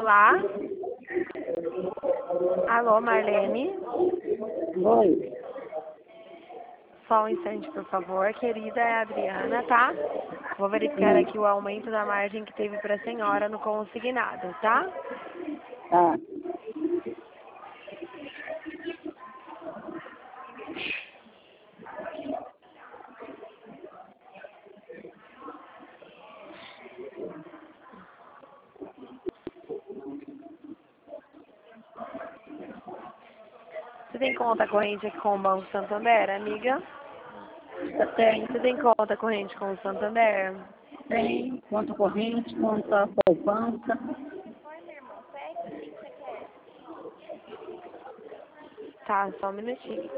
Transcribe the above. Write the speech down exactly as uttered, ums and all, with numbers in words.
celular. Alô, Marlene? Oi. Só um instante, por favor, querida, é a Adriana, tá? Vou verificar Sim. aqui o aumento da margem que teve para a senhora no consignado, tá? Tá. Você tem conta corrente aqui com o Banco Santander, amiga? Tem, Você tem conta corrente com o Santander? tem conta corrente, conta poupança. Tá, só um minutinho.